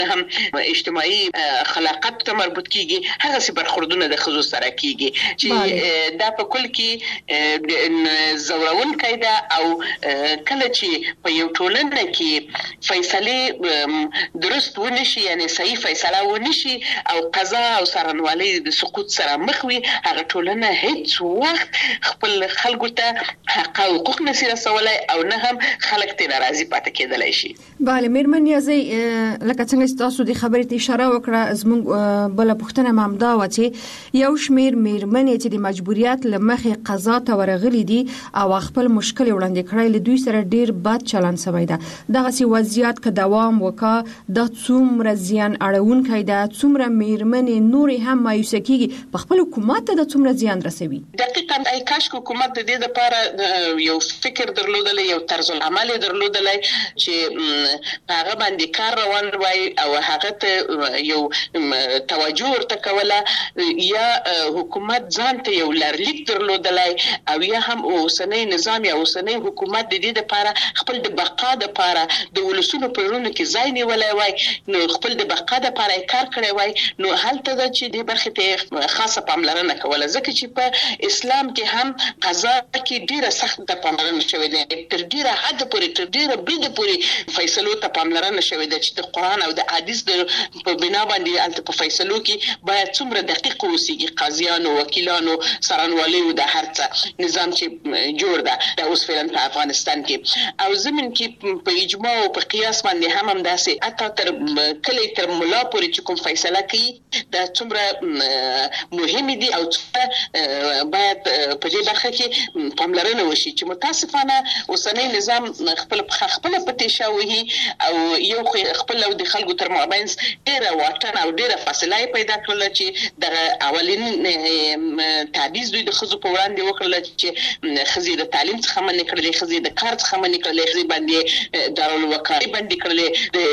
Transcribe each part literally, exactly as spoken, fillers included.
هم اجتماعي خلاقت ته مربوط کیږي، هغه سي برخوردونه د ښځو سره کیږي چې دا په کل کې زورون کیده او کله چې په یو ټولنه کې فیصله درست ونشي، یعنی صحیح فیصله ونشي او قضا او څارنوالي د سقوط سره مخ وي، هغه ټولنه هیڅ وخت خپل خلکو ته حق او حقوق نشي رسولای او نه هم خلک ته ناراضي پاتې کېدلای شي. بله میرمن نیازی، لکه څنګه تاسو د خبرې ته اشاره وکړه، زموږ بل پوښتنه مامدا و چې یو شمیر میرمنې چې د مجبوریت لمخې قضا ته ورغلي دي او خپل مشکل وړاندې کړی، له دوی سره ډیر بد چلند شوی ده. دغه سی وضعیت که دوام وکړي د څومره زیان اړونکی ده، څومره میرمنې نور هم مایوسه کیږي، په خپل حکومت ته د څومره زیان رسوي. دقیقاً ای کاش حکومت د دې لپاره یو فکر درلودلی، یو طرز العمل درلودلی چې هغه باندې کار روان وای او هغه ته یو توجه ورته کوله، یا حکومت ځان ته یو لارلیک درلودلی او یا هم اوسنی نظام یا اوسنی حکومت د دې لپاره خپل د بقا لپاره د ولسونو په ورونو کې ځای نیولی وای، نو خپل د بقا لپاره کار کړی وای، نو هلته ده چې دې برخې ته خاصه پاملرنه کوله، ځکه چې په اسلام کې هم قضا کې ډیره سخته پاملرنه شوې ده، تر ډیره حد پورې تر ډیره بریده پورې فیصلو ته پاملرنه شوې ده چې د قرآن او د حدیث په بنا باندې هلته په فیصلو کې باید څومره دقیق اوسېږي، قاضیانو، وکیلانو، څارنوالیو، د هر څه نظام چې جوړ ده دا اوس فعلا په افغانستان کې او زمين کې په اجماع او په قیاس باندې هم همداسې حتی تر کلی تر ملا پورې چې کوم فیصله کوي دا څومره مهم دي او باید په دې برخه کې پاملرنه وشي چې متاسفانه اوسنی نظام خپل خپل پټې شوی او یو خپل او د خلکو تر مابین ډیره واټن او ډیره فاصله پیدا کړل چې د اولین تعویض دوی د خزو په وړاندې وکړل چې خزي د تعلیم څخه منې کړلې، خزي د کار څخه منې کړلې، خزي باندې دارالوکالۍ باندې کړلې،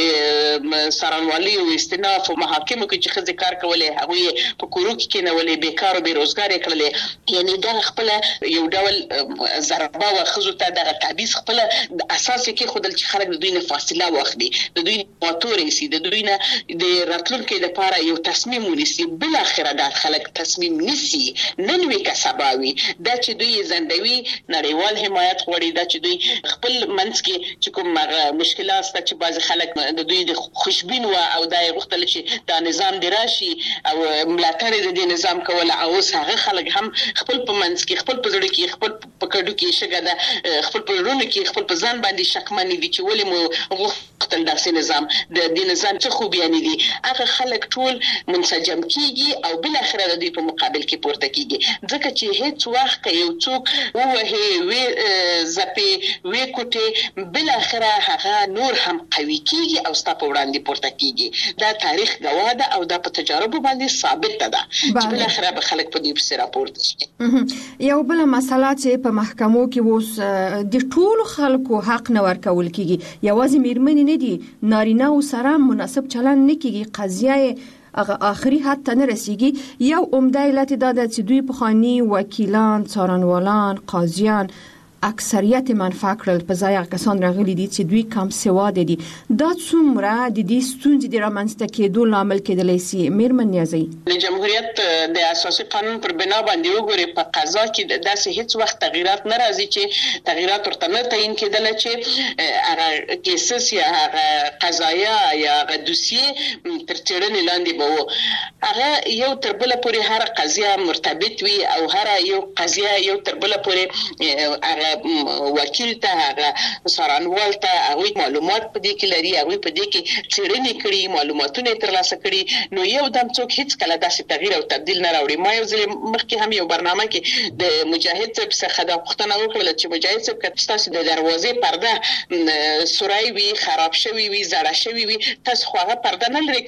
د څارنوالۍ او استیناف او محاکمو کې چې خزي کار کولې هغه په کورو کې کېنولې، بیکار او بیروزګار کړلې، یعنی دا خپل یو ډول ضربه او خزو ته د تعویض خپل اساس کې خودل چې خلک د دوی نه فاصله واخلي، د دوی موتورې سي، د دوی نه د راتلونکو لپاره یو تصمیم ونیسي، بل اخر دا خلک تصمیم نسی نن وی کا سباوي دا چې دوی زندوي نړیوال حمایت غوړي، دا چې دوی خپل منځ کې چې کوم مشکلات ست چې بعض خلک د دوی د خوشبین و او دا غوښتل چې دا نظام دی راشي او ملاتړ د دې نظام کول، او هغه خلک هم خپل په منځ کې خپل په ځړ کې خپل په کډو کې شګه ده، خپل په ورونو کې خپل په ځان باندې شکمن دي چې ولې مو غوښتل داسې نظام د دې نظام څه خوبیان دي، هغه خلک ټول منسجم کیږي او بل اخر د دې په مقابل کې پورته کیږي، ځکه چې هیڅ وخت یو څوک وه وی زپی وی کوټه بل اخر هغه نور هم قوي کیږي او ستاسو په وړاندې پورته کیږي، دا تاریخ گواه ده او دا په تجارب باندې ثابت ده چې بل اخر به خلک په دې په راپورته شي. یو بل مسله چې په محکمو کې وس د ټول خلکو حق نه ورکول کیږي، یوازې میرمنې نه دي، نارینه او سره مناسب چلند نه کیږي، قضیه هغه آخري حد ته نه رسیږي. یو عمده علت دا ده چې دوی پخوانی وکیلان، څارنوالان، قاضیان اکثریت منفعه کړل، په ځای هغه کسان راغلي دي چې دوی کم سواده دي. دا څومره د دې ستونزې د رامنځته کېدو لامل کېدلی سي؟ میرمن نیازی، د جمهوریت د اساسي قانون پر بنا باندې وګوري په قضا کې داسې هیڅ وخت تغیرات نه راځي چې تغیرات ورته نه تعین کېدل چې هغه کیسس یا هغه قضایا یا هغه دوسیه تر څېړنې لاندې به وو، هغه یو تر بله پورې هر قضیه مرتبط وي او هر یو قضیه یو تر بله پورې هغه وکیل ته هغه څارنوال ته هغه معلومات په دې کې لري، هغه په دې کې څېړنې کړي، معلوماتونه ترلاسه کړي، نو یو دم څوک هیڅ کله داسې تغییر او تبدیل نه راوړي. ما یو ځل مخکې هم یو برنامه کې د مجاهد صاحب څخه دا پوښتنه وکړه چې مجاهد صاحب که تاسو د دروازې پرده سورای وي، خراب شوی وي، زړه شوی وي، تاسو خو هغه پرده نه لري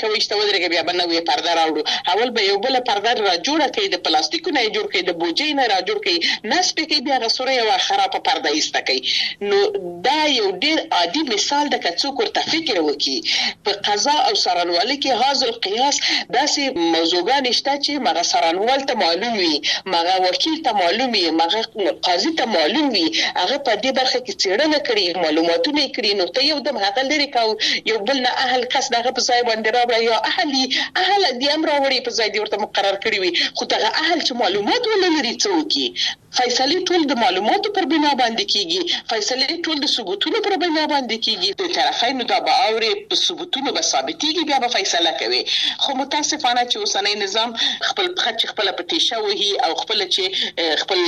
وشته ودرېږه بیا به نوې پرده راوړو. اول به یو بله پرده را جوړه کوي، د پلاستیکو نه یې جوړ کوي، د بوجۍ نه را جوړ کوي، نصب کوي، بیا هغه سوری یوه خرابه پرده ایسته کوي. نو دا یو ډېر عادي مثال ده. که څوک ورته فکر وکړي په قضا او څارنوالۍ کې هاذ القیاس داسې موضوعګانې شته چې مغه څارنوال ته معلوم وي، مغه وکیل ته معلوم وي، مغه قاضي ته معلوم وي، هغه په دې برخه کې څېړنه کړي، معلوماتونه یې کړي، نو ته یو دم هغه لرې کوو یو بل نه اهل کس دغه په ځای باندې راوړه، یا اهل اهل دې هم راوړي په ځای دې ورته مقرر کړي وي، خو دغه اهل چې معلومات ونه لري څه وکړي. فیصلې ټول د معلوماتو پر بنا باندې کیږي، فیصلې ټول د ثبوتونو پر بنا باندې کیږي، د طرفینو دا به اوري په ثبوتونو به ثابتېږي، بیا به فیصله کوي. خو متاسفانه چې اوسنی نظام خپل پخه چې خپل په تیشه وهي او خپل چې خپل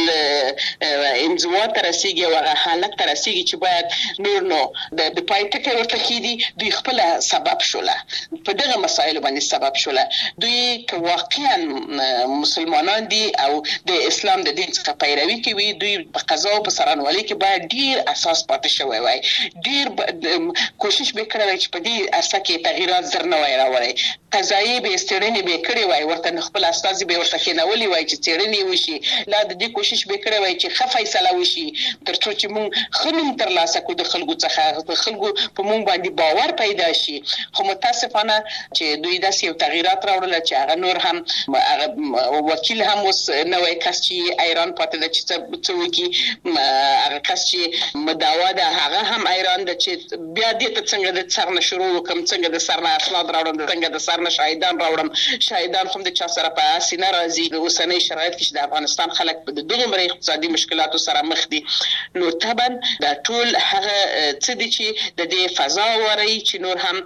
انزوا ته رسیږي او هغه حالت ته رسیږي چې باید نور نو د پای ټکی ورته کېدي، دوی خپل سبب شوله، په دغه مسایلو باندې سبب شوله. دوی که واقعا مسلمانان دي او د اسلام د دین څخه پیروي کوي، دوی په قضا او په څارنوالۍ کې باید ډیر اساس پاتې شوی وای، ډیر کوشش به کړی چې په دې عرصه کې تغییرات زر نه وای راوړی. قضایي به څېړنې به کړې وای، ورته خپل استازي به ورته کېنولي وای چې څېړنې وشي، لا د دې کوشش به کړی وای چې ښه فیصله وشي، تر څو چې موږ ښه نوم ترلاسه کړو د خلکو څخه، د خلکو په موږ باندې باور پیدا شي. خو متاسفانه چې دوی داسې یو تغییرات راوړل چې هغه نور هم هغه وکیل هم اوس نوی کس چې ایران پاتې ده چې څه وکړي، هغه کس چې مدعوا ده هغه هم ایران ده چې بیا دې ته څنګه د سر نه شروع وکړم، څنګه د سر نه اسناد راوړم، څنګه د سر نه شاهدان راوړم. شاهدان هم د چا سره په اسې نه راځي. د اوسنۍ شرایط کې چې د افغانستان خلک په دومره اقتصادي مشکلاتو سره مخ دي، نو طبعا دا ټول هغه څه دي چې د دې فضا وروي چې نور هم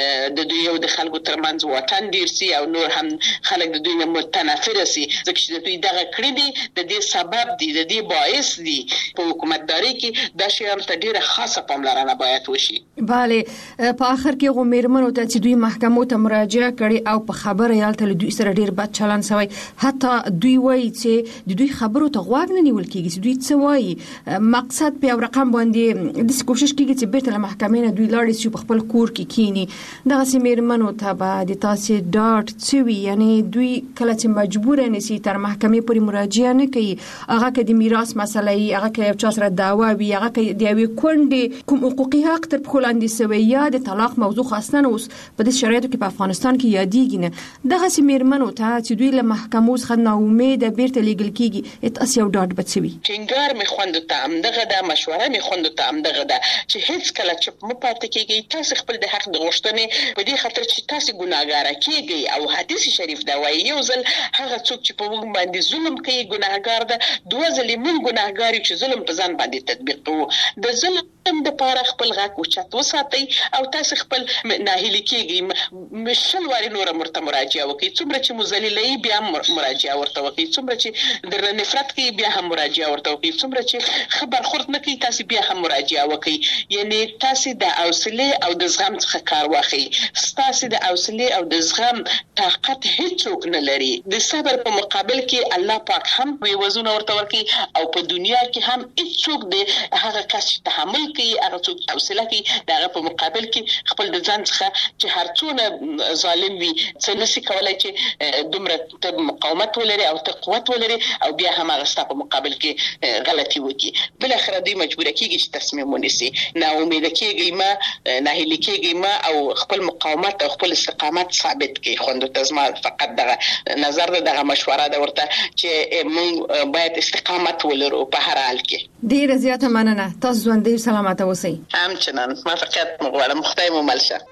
د دوی او د خلکو ترمنځ واټن ډېر سي او نور هم خلک د دوی نه متنفره سي، ځکه چې د دوی دغه کړي دي د دې سبب دي، د دې باعث دي. په حکومتداري کې دا شیان ته ډېره خاصه پاملرنه باید وشي. بله، په آخر کې غو میرمنو ته چې دوی محکمو ته مراجعه کړي او په خبره یالته له دوی سره ډېر بد چلند شوی، حتی دوی وایي چې د دوی خبرو ته غوږ نه نیول کېږي، چې دوی څه وایي، مقصد په یو رقم باندې داسې کوشش کېږي چې بیرته له محکمې نه دوی لاړې شي په خپل کور کې کینی. دغسې میرمنو ته به د تاسې ډاډ څه وي؟ یعنې دوی کله چې مجبوره نشي تر محکمې پورې مراجعه نه کوي، هغه که د میراث مسله وي، هغه که یو چا سره دعوا وي، هغه که د یوې کونډې کوم حقوقي حق تر پښو لاندې شوی یا د طلاق موضوع خاصه نه اوس په دې شرایطو کې په افغانستان کې یادېږي نه، دغسې میرمنو ته چې دوی له محکمو څخه ناامیده بیرته لیږل کېږي، تاسې یو ډاډ به څه وي؟ ټینګار مې خوندو ته همدغه ده، مشوره مې خوندو ته همدغه ده چې هیڅ کله چپ مه پاتې کېږئ. تاسې خپل د حق د غوښتنې په دې خاطر چې تاسې ګناهګاره کېږئ، او حدیث شریف دا وایي یو ځل هغه څوک چې په موږ باندې ظلم کوي ګناهګار ده، دوه ځلې موږ ګناهګار یو چې ظلم په ځان باندې تطبیق کوو. د ظلم دپاره خپل غږ اوچت وساتئ او تاسې خپل ناهیلي کېږئ، شل وارې نوره ورته مراجعه وکړئ، څومره چې مو ذلیلوي بیا هم مراجعه ورته وکړئ، څومره چې درنه نفرت کوي بیا هم مراجعه ورته وکړئ، څومره چې ښه برخورد نه کوي تاسې بیا هم مراجعه وکړئ. یعنې تاسې د حوصلې او د زغم څخه کار واخلئ. ستاسې د حوصلې او د زغم طاقت هیڅوک نه لري. د صبر په مقابل کې الله پاک هم وزونه ورته ورکوي، او په دنیا کې هم هیڅوک د هغه کس چې تحمل کوي، هغه څوک حوصله کوي، د هغه په مقابل کې خپل د ځان څخه چې هر څونه ظالم وي څه نشي کولی چې دومره ته مقاومت ولري او ته قوت ولري او بیا هم هغه ستا په مقابل کې غلطي وکړي. بالاخره دوی مجبوره کېږي چې تصمیم ونیسي. ناامیده کېږئ مه، ناهیلي کېږئ مه، او خپل مقاومت او خپل استقامت ثابت کړئ. خوندو ته زما فقط دغه نظر ده، دغه مشوره ده ورته چې موږ باید استقامت ولرو په هر حال کې. ډېره زیاته مننه. تاسو ژوندۍ سلامته اوسئ. همچنان موفقیت مو غواړم. خدای مو مل شه.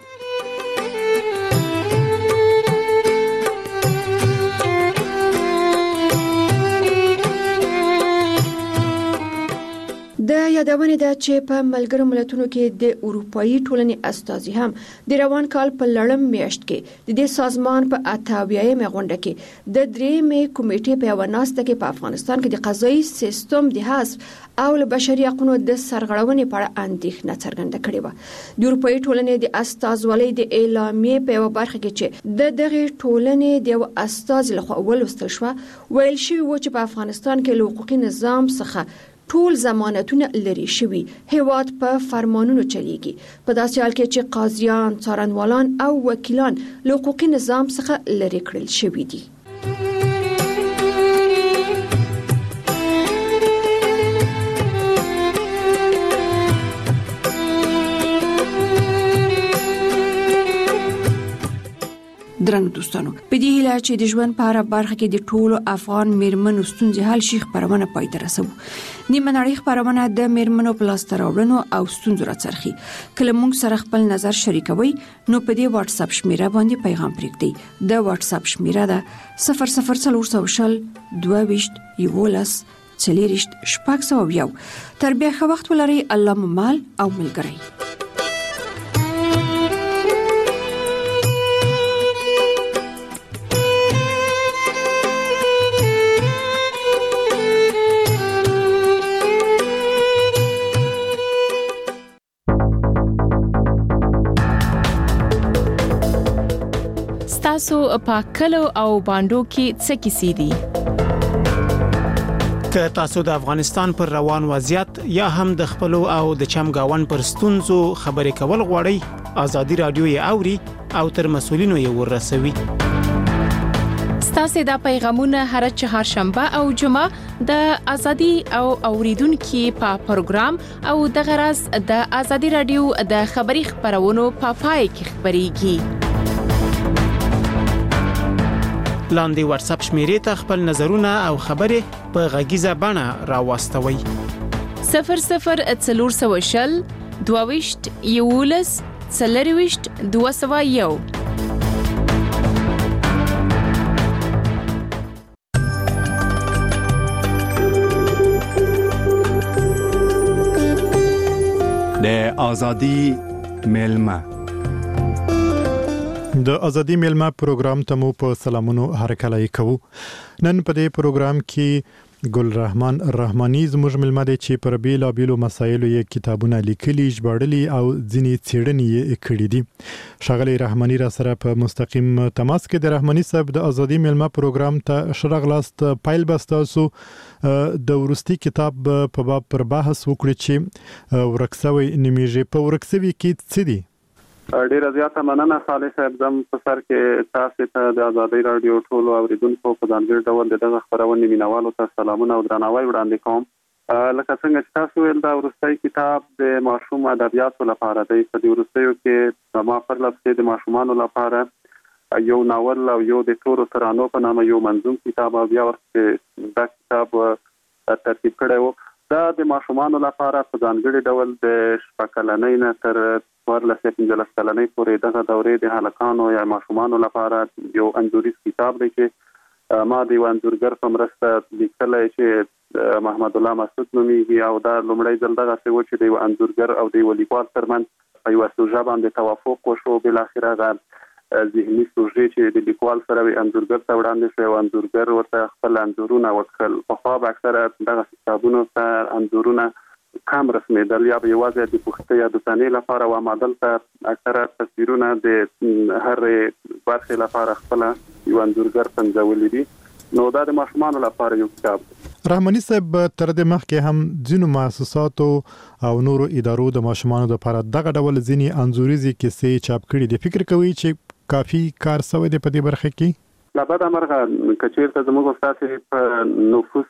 د یادونې ده چې په ملګرو ملتونو کې د اروپאי ټولنې استازي هم د روان کال په لړم میاشت کې د دې سازمان په اتاویایمه غونډه کې د درېمې کمیټې په یوه ناسته کې په افغانستان کې د قضایي سیستم د حذف او له بشري حقوقو د سرغړونې په اړه اندېښنه څرګنده کړې وه. د اروپאי ټولنې د استازولۍ د اعلامیې په یوه برخه کې چې د دغه ټولنې د یو استاز لخوا ولوستل شو، ویل شوی و چې په افغانستان کې له حقوقي نظام څخه ټول ضمانتونه لري شوي، هیواد په فرمانونو چلیږي، په داسې حال کې چې قاضیان، څارنوالان او وکیلان له حقوقي نظام څخه لرې کړل شوي دي. درنو دوستانو، په دې هیله چې د ژوند په هره برخه کې د ټولو افغان میرمنو ستونزې حل شي، خبرونه پای ته رسوو. نیمه نړۍ خبرونه د میرمنو په لاسته راوړنو او ستونزو راڅرخي. کله موږ سره خپل نظر شریکوي نو په دې واتس اپ شمیره باندې پیغام پرېږدئ. د واتس اپ شمیره ده صفر صفر څلور شل دوه ویشت یولس څلېرویشت شپږ سوه یو. تر بیا ښه وخت ولرئ. الله مو مال او ملګری. تاسو په کلو او باندو کې څه کیسې دي؟ که تاسو د افغانستان پر روان وضعیت یا هم د خپل او د چمګاون پر ستونزو خبرې کول غواړئ، ازادي رادیو یې اوري او تر مسولینو یې ورسوي. ستاسو د پیغامونه هر چهارشنبه او جمعه د ازادي او اوریدونکو په پروګرام او د غرض د ازادي رادیو د خبري خبرونو په پای کې خبريږي. لاندې واتس اپ شمیرې ته خپل نظرونه او خبرې په غږیزه بڼه راوستوي. صفر صفر څلور شل دوه ویشت یولس څلېرویشت دوه سوه یو. د ازادي ملما د ازادي ملما پروګرام ته مو په سلامونو هرکلی کوو. نن په دې پروګرام کې ګل رحمان رحماني زموږ ملما دی چې پر بیلا بیلو مسایلو یې کتابونه لیکلي، ژباړلي او ځینې څېړنې یې کړې دي. ښاغلی رحماني را سره په مستقیم تماس کې د رحماني صاحب د ازادي ملما پروګرام ته ښه راغلاست. پیل به ستاسو د وروستي کتاب په باب پر بحث وکړو چې ورک سوی نومیږي. په ورک سوي کې څه دي؟ ډیره زیاته مننه صالح صاحب. زم په سر کې تاسو ته د ازادي رادیو ټولو اوریدونکو په ځانګړي ډول دغه خبرونه مینوالو ته سلامونه او درناوی وړاندې کوم. لکه څنګه چې تاسو ویل دا وروستي کتاب د ماشوم ادبیاتو لپاره دی. په دې وروستیو کې ما پر لپاره د ماشومانو لپاره یو ناول او یو د تورو ترانو په نامه یو منظوم کتاب او بیا ورته دا کتاب ترتیب کړی و. دا د ماشومانو لپاره په ځانګړي ډول د شپږ کلنۍ نه تر ورلس پنځلس کلنۍ پورې دغه دورې د هلکانو یا ماشومانو لپاره یو انځوریز کتاب دی چې ما د یو انځورګر په مرسته لیکلی چې محمد الله مسعود نومیږي او دا لومړی ځل دغسې و چې د یو انځورګر او د یو لیکوال ترمنځ په یوه سوژه باندې توافق وشو. بالاخره هغه ذهني سوژې چې د لیکوال سره وي انځورګر ته وړاندې شوی او انځورګر ورته خپل انځورونه وکړل. پخوا به اکثره دغه کتابونو ته انځورونه کم رسمیدل یا به یوازې د پوښتنې یا د تنې لپاره و، اما دلته اکثره تصویرونه د هر برخې لپاره خپل یو انځورګر پنځولي دي. نو دا د ماشومانو لپاره یو کتاب دی. رحماني صاحب تر دې مخکې هم ځینو مؤسساتو او نورو ادارو د ماشومانو لپاره دغه ډول ځینې انځوریزې کیسې چاپ کړي دي. فکر کوي چې کافي کار شوی دی په دې برخه کې؟ لابد امرغه کچیرته زموږ استاد په نفوس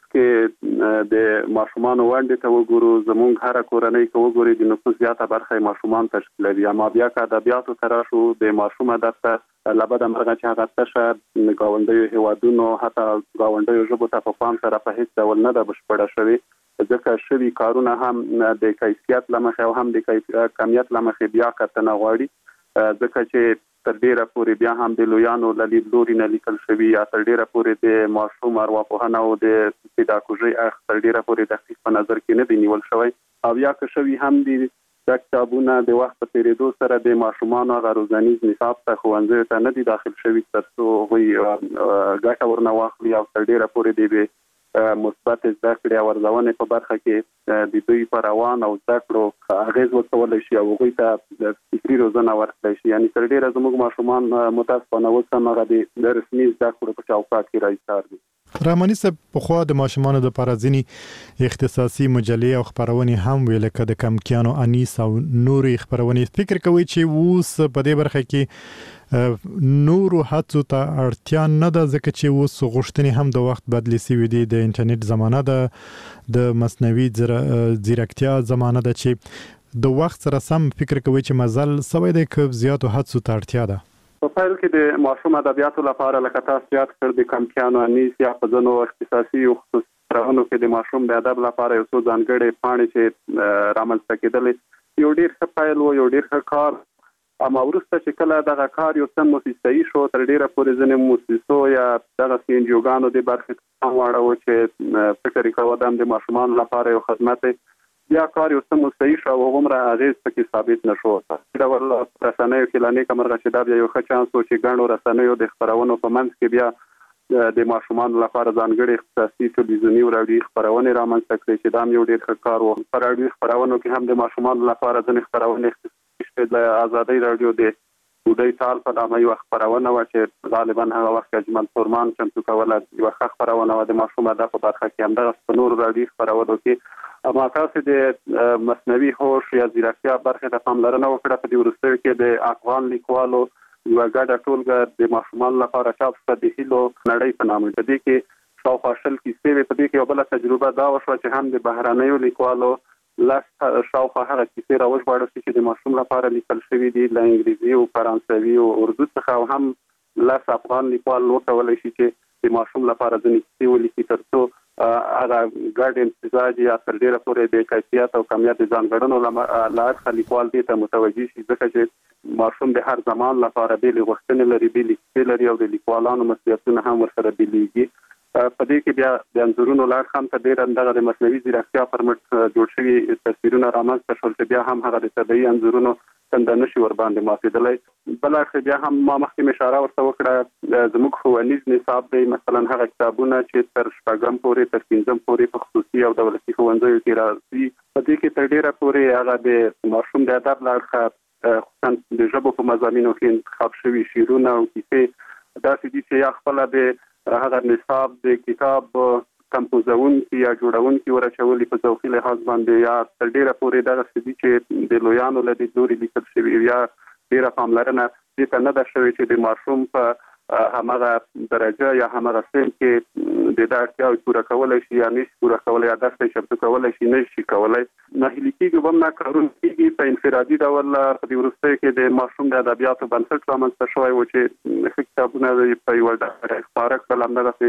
کې د ماشومانو وړاندې ته وګورو، زموږ هر کورنۍ کې وګوري د نفوس زیاته برخه ماشومان تشکیلوي. اما بیا که ادبیاتو ته راشو د ماشوم ادب ته لابد امرغه چې هغه تشه ګاونډیو هیوادونو حتی ګاونډیو ژبو ته په پام سره په هیڅ ډول نه ده بشپړه شوې، ځکه شوي کارونه هم د کیفیت له مخې او هم د کمیت له مخې بیا کتنه غواړي، ځکه چې تر ډیره پورې بیا هم د لویانو له لید لوري نه لیکل شوي یا تر ډیره پورې د ماشوم ارواپوهنه او د پیداګوژي اخ تر ډیره پورې دقیق په نظر کې نه دی نیول شوی. او یا که شوي هم دي دا کتابونه د وخت په تیریدو سره د ماشومانو هغه روزنیز نصاب ته ښوونځیو ته نه دي داخل شوي تر څو هغوی ګټه ورنه واخلي او تر ډیره پورې د مثبت زده کړې او ارزونې په برخه کې د دوی په روان او زده کړو اغېز وکولی شي او هغوی ته فکري روزنه ورکړی شي. یعنې تر ډېره زموږ ماشومان متاسفانه اوس هم هغه د رسمي زده کړو په چوکاټ کې راایستار دي. رحماني صاحب په خوا د ماشومانو د لپاره ځینې اختصاصي مجلې او خبرونې هم ویل لکه د کمکیانو انیس او نورې خبرونې. فکر کوي چې اوس په دې برخه کې نورو هڅو ته اړتیا نه ده ځکه چې اوس غوښتنې هم د وخت بدلې شوې دي، د انټرنیټ زمانه ده، د مصنوعي ځیرکتیا زمانه ده چې د وخت سره سم فکر کوي چې مزل سوی دی که زیاتو هڅو ته اړتیا ده؟ په پیل کې د ماشوم ادبیاتو لپاره لکه تاسو یاد کړ د کمکیانو انیس یا په ځینو اختصاصي او خصوصي خبرونو کې د ماشوم د ادب لپاره یو څو ځانګړې پاڼې چې رامنځته کېدلې یو ډېر ښه پیل و، یو ډېر ښه کار. اما وروسته چې کله دغه کار یو څه موسسه‌ایي شو، تر ډېره پورې ځینې موسسو یا دغسې انجیوګانو دې برخې ته پام واړوه چې فکر یې کوه دا د ماشومانو لپاره یو خدمت دی، بیا کار یو څه موسسه‌ایي شو او هغومره اغېز پکې ثابت نه شو. په ډول رسنیو کې لا نیکه مرغه چې دا بیا یو ښه چانس و چې ګڼو رسنیو د خپرونو په منځ کې بیا د ماشومانو لپاره ځانګړې اختصاصي تلویزیوني او راډیوي خپرونې رامنځته کړې چې دا هم یو ډېر ښه کار و. په راډیوي خپرونو کې هم د ماشومانو لپاره ځینې خپرونې د ازادۍ راډیو د بودی تال په نامه یوه خپرونه وه چې غالبا هغه وخت اجمل سورمان چمتو کوله، یوه ښه خپرونه وه د ماشوم ادب په برخه کې. همدغسې په نورو راډیوي خپرونو کې اما تاسې د مصنوعي هوش یا ځیرکتیا برخې ته پاملرنه وکړه. په دې وروستیو کې د افغان لیکوالو یوه ګډه ټولګه د ماشومانو لپاره چاپ شوه د هیلو نړۍ په نامه. په دې کې شاوخوا شل کیسې وې. په دې کې یوه بله تجربه دا وشوه چې هم د بهرنیو لیکوالو لس شاوخوا هغه کیسې راوژباړل شي چې د ماشوم لپاره لیکل شوي دي له انګریزي او فرانسوي او اردو څخه، او هم لس افغان لیکوال وکولی شي چې د ماشوم لپاره ځینې کیسې ولیکي تر څو هغه ګډ امتزاج یا تر ډېره پورې د کیفیت او کمیت د ځانګړنو له اړخه لیکوال دې ته متوجه شي، ځکه چې ماشوم د هر زمان لپاره بېلې غوښتنې لري، بېلې کیسې لري او د لیکوالانو مسؤلیتونه هم ورسره بېلېږي. په دې کې بیا د انځورونو له اړخه هم ته ډېر همدغه د مصنوعي ځیرکتیا پر مټ جوړ شوي تصویرونه رامنځته شول چې بیا هم هغه د طبیعي انځورونو څنډه نشي ورباندې ماتېدلی. بل اړخ بیا هم ما مخکې مې اشاره ورته وکړه زموږ ښوونیز نصاب دی مثلا هغه کتابونه چې تر شپږم پورې تر پنځم پورې په خصوصي او دولتي ښوونځیو کې راځي. په دې کې تر ډېره پورې هغه د ماشوم د ادب له اړخه خصوصا د ژبو په مضامینو کې انتخاب شوي شعرونه او کیسې داسې دي چې یا خپله د هغه نصاب د کتاب کمپوزونکي یا جوړونکي ورچولي په ذوقي لحاظ باندې، یا تر ډېره پورې دغسې دي چې د لویانو له دې لوري لیکل شوي، یا ډېره پاملرنه دې ته نه ده شوې چې د ماشوم په همغه درجه یا همغه سن کې د دا اړتیاوې پوره کولی شي یا نشي پوره کولی، یا درس یې چمتو کولی شي نشي کولی. ناهیلي کېږي به هم نه کارونه کېږي. په انفرادي ډول په دې وروستیو کې د ماشوم د ادبیاتو بنسټ رامنځته شوی و چې ښه کتابونه په یوه ډله خپاره کړل.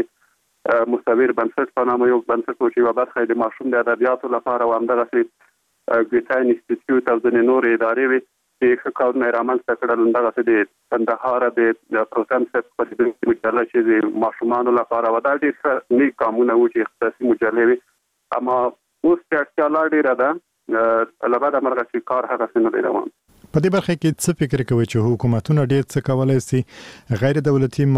همدغسې مصور بنسټ په نامه یو بنسټ و چې یوه برخه یې د ماشوم د ادبیاتو لپاره و، همدغسې ګیتا انسټیټیوټ او ځینې نورې ادارې وې چې ښه کارونه یې رامنځته کړل. همدغسې د کندهار د پروتم صاحب خپرېدونکې مجله چې د ماشومانو لپاره وه، دا ډېر ښه نیک کامونه وو چې اختصاصي مجلې وې. اما اوس چې اړتیا لا ډېره ده له بده مرغه چې کار هغسې نه دی روان. په دې برخه کې څه فکر کوئ چې حکومتونه ډېر څه کولی سي، غیر دولتي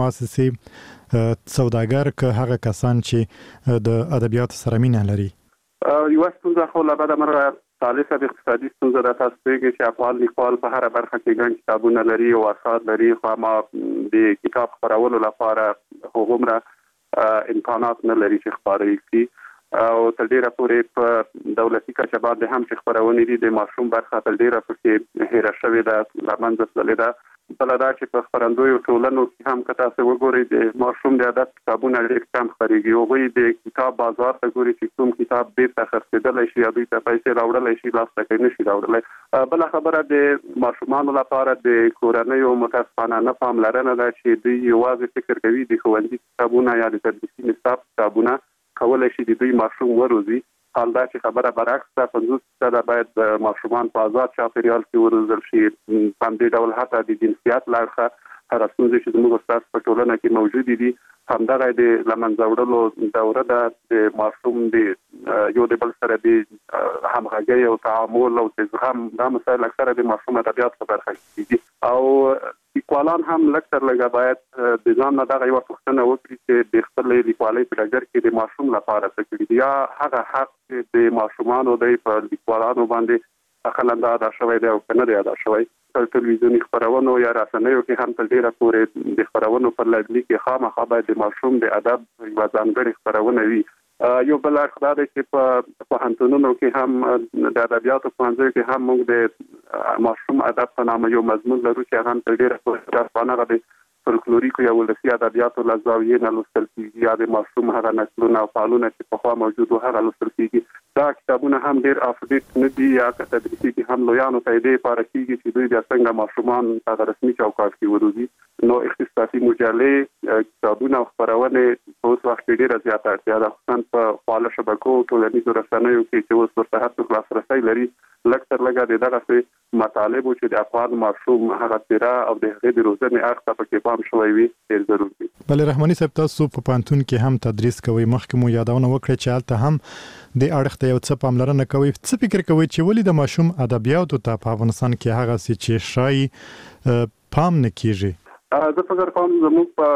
مؤسسې، سوداګر که هغه کسان چې د ادبیاتو سره مینه لري؟ یوه ستونزه خو له بده مرغه ثالثه د اقتصادي ستونزه ده. تاسو پوهېږئ چې افغان لیکوال په هره برخه کې ګڼ کتابونه لري او اثار لري، خو اما د کتاب خپرولو لپاره هغومره امکانات نه لري چې خپاره یې کړي، او تر ډېره پورې په دولتي کچه باندې هم چې خپرونې دي د ماشوم برخه تر ډېره پکې هېره شوې ده، له منځه تللې ده. بله دا چې په خپرندویو ټولنو کې هم که تاسو وګورئ د ماشوم د ادب کتابونه ډېر کم خپرېږي. هغوی د کتاب بازار ته ګوري چې کوم کتاب بېرته خرڅېدلی شي یا دوی ته پیسې راوړلی شي، لاسته کوي نه شي راوړلی. بله خبره د ماشومانو لپاره د کورنیو متاسفانه نه پاملرنه ده چې دوی یوازې فکر کوي د ښوونځي کتابونه یا د تدریسي نصاب کتابونه کولی شي د دوی ماشوم وروزي. حال دا چې خبره برعکس ده، پنځوس فیصده باید ماشومان په آزاد چاپېریال کې وروزل شي. په همدې ډول حتی د جنسیت له اړخه هغه ستونزې چې زموږ ستاسو په ټولنه کې موجودې دي، همدغه د له منځه وړلو دوره ده. د ماشوم د یو د بل سره د همغږۍ او تعامل او د زغم دا مسایل اکثره د ماشوم ادبیات په برخه کې دي. او لیکوالان هم لږ تر لږه باید د ځان نه دغه یوه پوښتنه وکړي چې د خپلې لیکوالۍ په ډګر کې د ماشوم لپاره څه کړي دي، یا هغه حق چې د ماشومانو دی په لیکوالانو باندې اقلا دا ادا شوی دی او که نه دی ادا شوی. په ټلویزیوني خبرونو یا رسنیو کې هم تر ډیره پورې د خبرونو پر لړۍ کې خامخا باید د ماشوم د ادب یوه ځانګړې خبرونه وي. یو بل اړخ دا دی چې په پوهنتونونو کې هم د ادبیاتو پوهنځیو کې هم موږ د ماشوم ادب په نامه یو مضمون لرو چې هغه تر ډیره پورې د فولکلوریکو یا ولسي ادبیاتو له زاویې نه لوستل کېږي یا د ماشوم هغه نسلونه او فعالونه چې پخوا موجود وو هغه لوستل کېږي. دا کتابونه هم ډېر اپډیټ نه دي یا که تدریسي کې هم لویانو ته دې لپاره کېږي چې دوی بیا څنګه ماشومان هغه رسمي چوکاټ کې وروزي. نو اختصاصي مجلې کتابونه او خپرونې په اوس وخت کې ډېره زیاته اړتیا ده، خصوصا په فعاله شبکو ټولنیزو رسنیو کې چې اوس ورته هر څوک لاسرسی لري. لږ تر لږه د دغسې مطالبو چې د افغان ماشوم هغه څیره او د هغې د روزنې اړخ ته پکې پام شوی وي ډېر ضرور دي. بلې رحماني صاحب، تاسو په پوهنتون کې هم تدریس کوئ، مخکې مو یادونه وکړه چې هلته هم د اړخ ته یو څه پاملرنه کوئ. څه فکر کوئ چې ولې د ماشوم ادبیاتو ته په افغانستان کې هغسې چې ښایي پام نه کیږي؟ زه فکر کوم زموږ په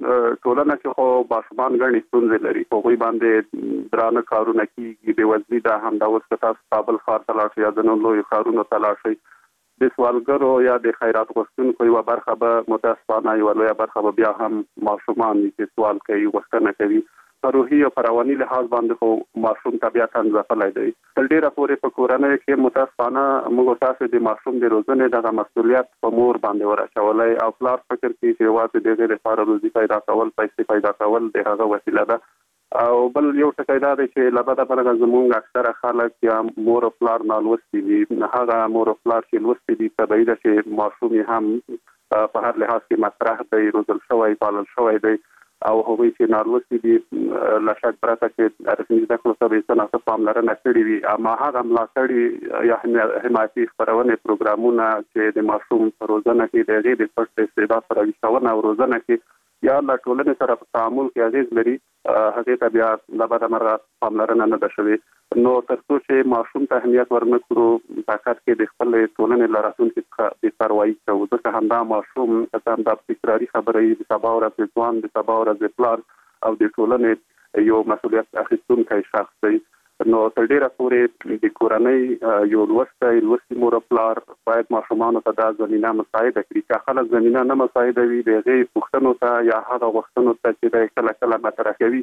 ټولنه کې خو ماشومان ګڼې ستونزې لري، په هغوی باندې درانه کارونه کېږي، بېوزلي ده. همدا اوس که تاسو کابل ښار ته لاړ شئ یا د نورو لویو ښارونو ته لاړ شئ، د سوالګرو یا د خیرات غوښتونکو یوه برخه به متاسفانه یوه لویه برخه به بیا هم ماشومان وي چې سوال کوي، غوښتنه کوي. په روحي او په رواني لحاظ باندې خو ماشوم طبیعتا ځپلی دی. تر ډېره پورې په کورنیو کې متاسفانه موږ تاسو د ماشوم د روزنې دغه مسؤلیت په مور باندې ورچولی او پلار فکر کوي چې یوازې د هغې لپاره روزي پیدا کول، پیسې پیدا کول د هغه وسیله ده. او بل یو ټکی دا دی چې له بده مرغه زموږ اکثره خلک یا مور او پلار نالوستي دي. هغه مور او پلار چې لوستي دي طبیعي ده چې ماشوم یې هم په هر لحاظ کې مطرح دی، روزل شوی، پالل شوی دی. او هغوی چې نالوستي دي له شک پرته چې رسمي زده کړو ته به یې څه ناڅه پاملرنه کړې وي، اما هغه ملاتړي یا حمایتي خپرونې پروګرامونه چې د ماشوم په روزنه کې د هغې د پټ استعداد سره ویښونه او روزنه کې یا له ټولنې سره په تعامل کې اغېز لري، هغې ته بیا له بده مرغه پاملرنه نه ده شوې. نو تر څو چې ماشوم ته اهمیت ورنه کړو، په حقیقت کې د خپلې ټولنې له راتلونکي څخه بې پروایي کوو، ځکه همدا ماشوم که څه هم دا تکراري خبره وي، د سبا ورځې ځوان، د سبا ورځې پلار او د ټولنې یو مسؤلیت اخیستونکی شخص دی. نو تر ډېره پورې د کورنۍ یو لوستی لوستي مور او پلار باید ماشومانو ته دا زمینه مساعده کړي. که خلک زمینه نه مساعده وي، د هغې پوښتنو ته یا هغه غوښتنو ته چې دی کله کله مطرح کوي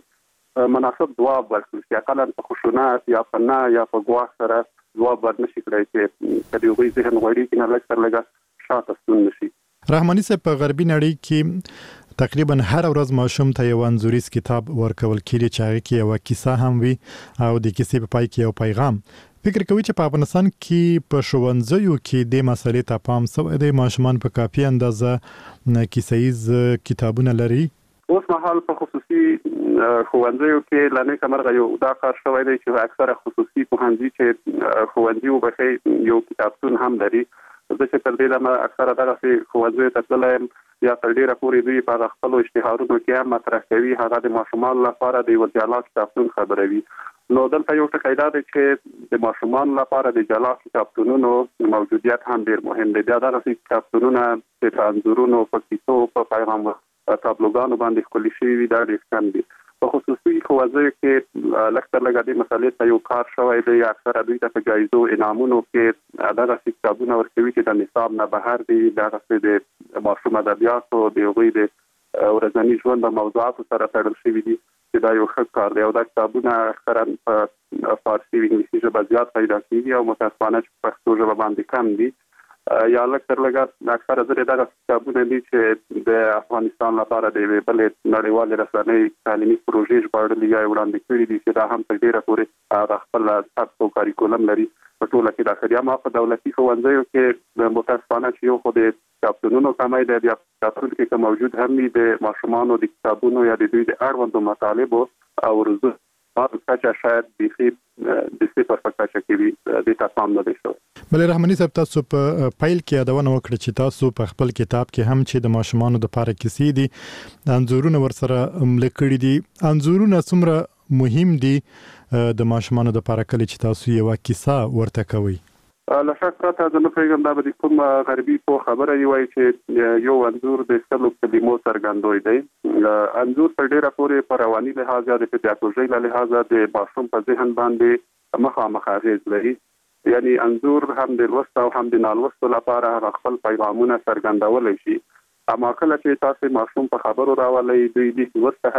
مناسب ځواب ورکړي، چې اقلا په خشونت یا په نه یا په ګواښ سره ځواب ورنشي کړی چې که د هغوی ذهن غوړي کې نه لږ تر لږه شاته ستون نه شي. رحماني صاحب، په غربي نړۍ کې تقریبا هر ورځ ماشوم ته یو انځوریز کتاب ورکول کېږي چې هغه کې یو کیسه هم وي او د کیسې په پای کې یو پیغام. فکر کوي چې په افغانستان کې په ښوونځیو کې د مسلې ته پام شوی دی؟ ماشومان په کافي اندازه کیسهیز کتابونه لري؟ اوس مهال په خصوصي ښوونځیو کې لا نیکه مرغه یو دا کار شوی دی چې اکثره خصوصي پوهنځي چې ښوونځي وبښئ یو کتابتون هم لري. زه چې تر دې دمه اکثره دغسې ښوونځیو ته تللی یم یا تر ډېره پورې دوی په هغه خپلو اشتهارونو کې هم مطرح کوي، هغه د ماشومانو لپاره د یوه جلا کتابتون خبروي. نو دلته یو ټکی دا دی چې د ماشومانو لپاره د جلا کتابتونونو موجودیت هم ډېر مهم دی. بیا دغسې کتابتونونه چې په انځورونو، په کیسو، په پیغام تابلوګانو باندې ښکلي شوي وي دا ډېر کم دي. په خصوصي ښوونځیو کې لږ تر لږه دې مسلې ته یو کار شوی دی. اکثره دوی ته په جایزو انعامونو کې دغسې کتابونه ورکوي چې د نصاب نه بهر دي، دغسې د ماشوم ادبیاتو د هغوی د ورځني ژوند د موضوعاتو سره تړل شوي دي، چې دا یو ښه کار دی. او دا کتابونه اکثرا په فارسي او انګلیسي ژبه زیات پیدا کېږي او متاسفانه چې په پښتو ژبه باندې کم دي. یا لږ تر لږه اکثره ځلې دغه کتابونه دي چې د افغانستان لپاره د یوې بلې نړیوالې رسنۍ تعلیمي پروژې ژباړلي یا وړاندې کړي دي چې دا هم تر ډېره پورې هغه خپل سبک او کاریکولم لري په ټوله کې داخلي. اما په دولتي ښوونځیو کې متاسفانه چې یو خو د کتابتونونو کمی دی، بیا کتابتون کې که موجود هم وي د ماشومانو د کتابونو یا د دوی د اړوندو مطالبو او روزو کچه شاید بیخي د صفر په کچه کې وي، دې ته پام نه دی شوی. بلې رحماني صاحب، تاسو په پیل کې یادونه وکړه چې تاسو په خپل کتاب کې هم چې د ماشومانو دپاره کیسې دي، انځورونه ورسره مله کړي دي. انځورونه څومره مهم دي د ماشومانو دپاره کله چې تاسو یوه کیسه ورته کوئ؟ له شک پرته زه نه پوهېږم دا به د کوم غربي پوه خبره یې وایي چې یو انځور د سلو کلمو څرګندوی دی. انځور تر ډېره پورې په رواني لحاظ یا د پیداګوژۍ له لحاظه د ماشوم په ذهن باندې مخامخ اغېز لري. یعنی انظور هم د لوست او هم د نالوستو لپاره هغه خپل پیغامونه څرګندولی شي. اما کله چې تاسو ماشوم په خبرو راولئ دوی د ورته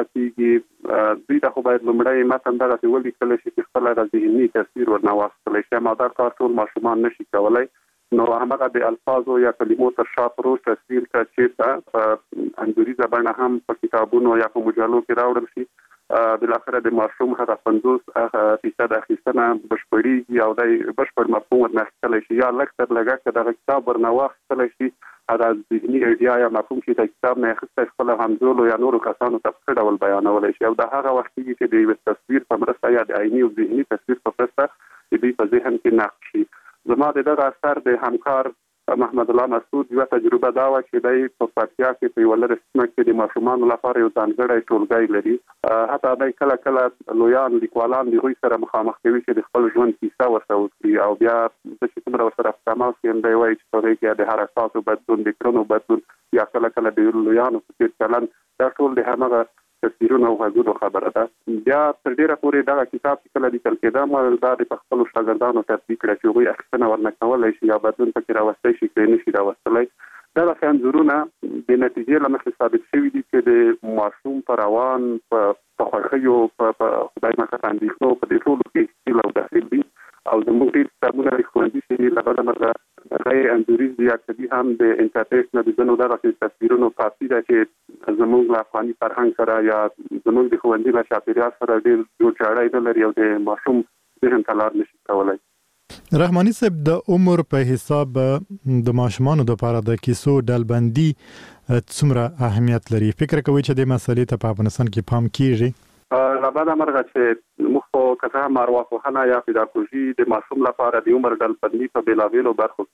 هڅېږي دوی ته خو باید لومړی متن دغسې ولیکلی شي چې خپله د ذهني تصویر ورنه واخیستلی شي. اما دا کار ټول ماشومان نشي کولی. نو همغه د الفاظو یا کلمو تر شا پروت تصویر که چېرته په انځوریزه بڼه هم په کتابونو یا په مجلو کې راوړل شي، بالاخره د ماشوم هغه پنځوس فیصد اخیستنه بشپړېږي او دی بشپړ مفهوم ورنه اخیستلی شي، یا لږ تر لږه که دغه کتاب ورنه واخیستلی شي هغه ذهني ایډیا یا مفهوم چې د کتاب نه اخیستی خپله همزولو یا نورو کسانو ته په ښه ډول بیانولی شي. او د هغه وخت کېږي چې د یوه تصویر په مرسته یا د عیني او ذهني تصویر په مرسته د دوی په ذهن کې نقش شي. زما د دغه اثر د همکار محمد الله مسعود یوه تجربه دا وه چې دی په پکتیا کې په یوه لرې سیمه کې د ماشومانو لپاره یو ځانګړی ټولګی لري. حتی دی کله کله لویان لیکوالان د هغوی سره مخامخ کوي چې د خپل ژوند کیسه ورته وکړي، او بیا زه چې څومره ورسره په تماس یم دی وایي چې په هغې کې د حرکاتو بدلون، د کړنو بدلون، یا کله کله د لویانو په څېر چلند، دا ټول د همغه تصویرونو او غږونو خبره ده. بیا تر ډېره پورې دغه کتاب چې کله لیکل کېده ما دا د په خپلو شاګردانو تطبیق کړه چې هغوی اخیستنه ورنه کولی شي یا بدلون پکې راوستی شي که یې نه شي راوستلی. دغسې انځورونه د نتیجې له مخې ثابت شوي دي چې د ماشوم په روان، په خوښیو، په خدای مکړه اندېښنو، په دې ټولو کې ښکیل او داخل دي. او زموږ ډېر کتابونه د ښوونځي چې دي له بده مرغه غیر انځوریز دي یا کدي هم د انټرنیټ نه د ځینو دغسې تصویرونو کافي ده چې زموږ له افغاني فرهنګ سره یا زموږ د ښوونځي له چاپېریال سره ډېر جوړجاړی نه لري او د ماشوم ذهن ته لار نشي کولی. رحماني صاحب، د عمر په حساب د ماشومانو دپاره د کیسو ډلبندي څومره اهمیت لري؟ فکر کوئ چې دې مسلې ته په افغانستان کې پام کیږي؟ له بده مرغه چې موږ خو که څه هم ارواپوهنه یا پیداګوژي د ماشوم لپاره د عمر ډلبندي په بېلابېلو برخو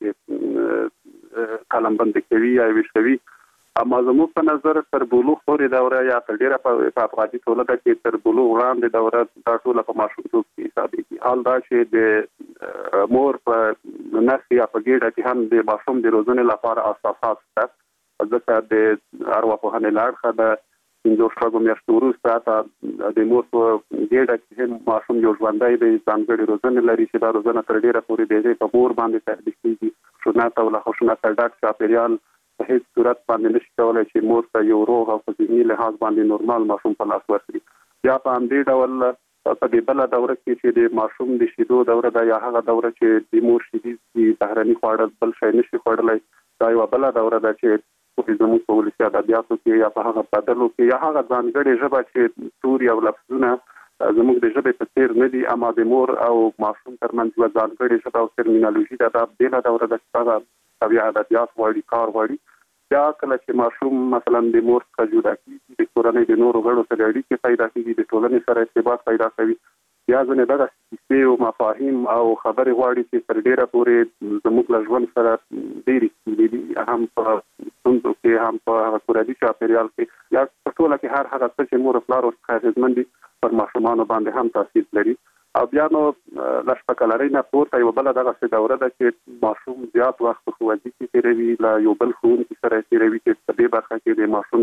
کې قلمبندي کوي یا ویش کوي، اما زموږ په نظر تر بلوغ پورې دوره یا تر ډېره په افغاني ټولنه کې تر بلوغ وړاندې دوره دا ټوله په ماشومتوب کې حسابېږي. حال دا چې د مور په نس یا په ګېډه کې هم د ماشوم د روزنې لپاره اساسات شته، ځکه د ارواپوهنې له اړخه د پنځو شپږو میاشتو وروسته د مور په ګېډه کې هم ماشوم یو ژوندی دی، ځانګړې روزنې لري چې دا روزنه تر ډېره پورې د هغې په مور باندې تطبیق کېږي. خشونت او له خشونته ډک چاپېریال په هېڅ صورت باندې نشي کولی چې مور ته یو روغ او په ذهني لحاظ باندې نورمال ماشوم په لاس ورکړي. بیا په همدې ډول په دې بله دوره کې چې د ماشوم د شیدو دوره ده یا هغه دوره چې د مور شیدې دي، بهرني خواړه بل شی نشي خوړلی، دا یوه بله دوره ده چې زموږ په ولسي ادبیاتو کې یا په هغه بدلو کې یا هغه ځانګړې ژبه چې توري او لفظونه زموږ د ژبې په څېر نه دي، اما د مور او ماشوم ترمنځ یوه ځانګړې ژبه او ترمینالوژي ده، دا بېله دوره ده چې هغه طبیعي ادبیات غواړي، کار غواړي. بیا کله چې ماشوم مثلا د مور څخه جدا کېږي، د کورنۍ د نورو غړو سره اړیکې پیدا کېږي، د ټولنې سره ارتباط پیدا کوي، بیا ځینې دغه کیسې او مفاهیم او خبرې غواړي چې تر ډېره پورې زموږ له ژوند سره ډېرې ستونزې دي، هم په ستونزو کې هم په هغه کورني چاپېریال کې یا په ټوله کې هر هغه څه چې مور او پلار ورڅخه اغېزمن دي پر ماشومانو باندې هم تاثیر لري. او بیا نو له شپږکلنۍ نه پورته یوه بله دغسې دوره ده چې ماشوم زیات وخت په ښوونځي کې تېروي، له یو بل ښوونکي سره یې تېروي چې په دې برخه کې د ماشوم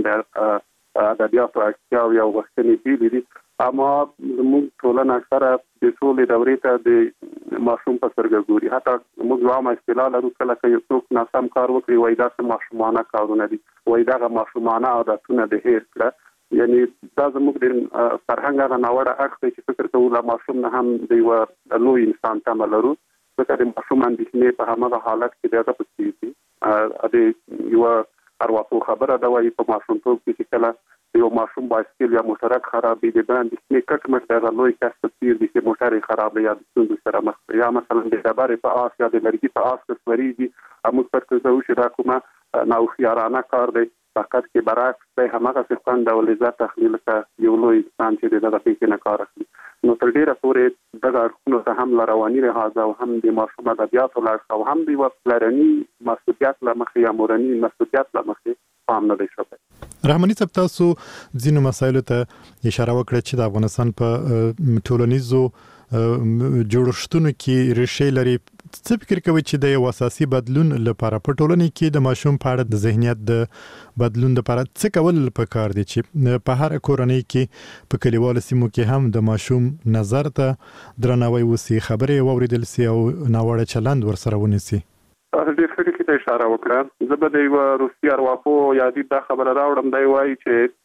د ادبیاتو اړتیاوې او غوښتنې بېلې دي. اما زموږ ټولنه اکثره د ټولې دورې ته د ماشوم په سترګه ګوري. حتی موږ یو عامه اصطلاح لرو، کله که یو څوک ناسم کار وکړي وایي دا څه ماشومانه کارونه دي، وایي دغه ماشومانه عادتونه د هېر کړه. یعنی دا زموږ د فرهنګ هغه ناوړه اړخ دی چې فکر کوو له ماشوم نه هم د یوه لوی انسان تمه لرو، ځکه د ماشوم اندېښنې په همغه حالت کې د هغه په څېر دي. د یوه ارواپوه خبره ده، وایي په ماشومتوب کې چې کله یو ماشوم بایسکل یا موټرک خراب وي، د ده اندېښنې کټ مټ د هغه لوی کس په څېر دي چې موټر یې خراب دی یا د ستونزو سره مخ دی، یا مثلا د ډبرې په آس یا د لرګي په آس که سورېږي، موږ فکر کوو چې دا کومه ناهوښیارانه کار دی، فقط کې برعکس دی، همغسې خوند او لذت اخلي لکه یو لوی انسان چې د دغه پېښې نه کار اخلي. نو تر ډېره پورې دغه اړخونو ته هم له رواني لحاظه او هم د ماشوم ادبیاتو له اړخه او هم د یوه پلرني مسؤلیت له مخې یا مورني مسؤلیت له مخې پام نه دی شوی. رحماني صاحب، تاسو ځینو مسایلو ته اشاره وکړه چې د افغانستان په ټولنیزو جوړښتونو کې ریښې لري، څه فکر کوي چې د یو اساسي بدلون لپاره په ټولنه کې د ماشوم په اړه د ذهنیت د بدلون لپاره څه کول پکار دي چې په هر کورنۍ کې په کلیوالو سیمو کې هم د ماشوم نظر ته درناوی وسی، خبرې واوریدل سي او ناوړه چلند ورسره ونیسي؟ ډېر ښه کې ته اشاره وکړه. زه به د یو روسي ارواپو یادي دا خبره راوړم. دی وایي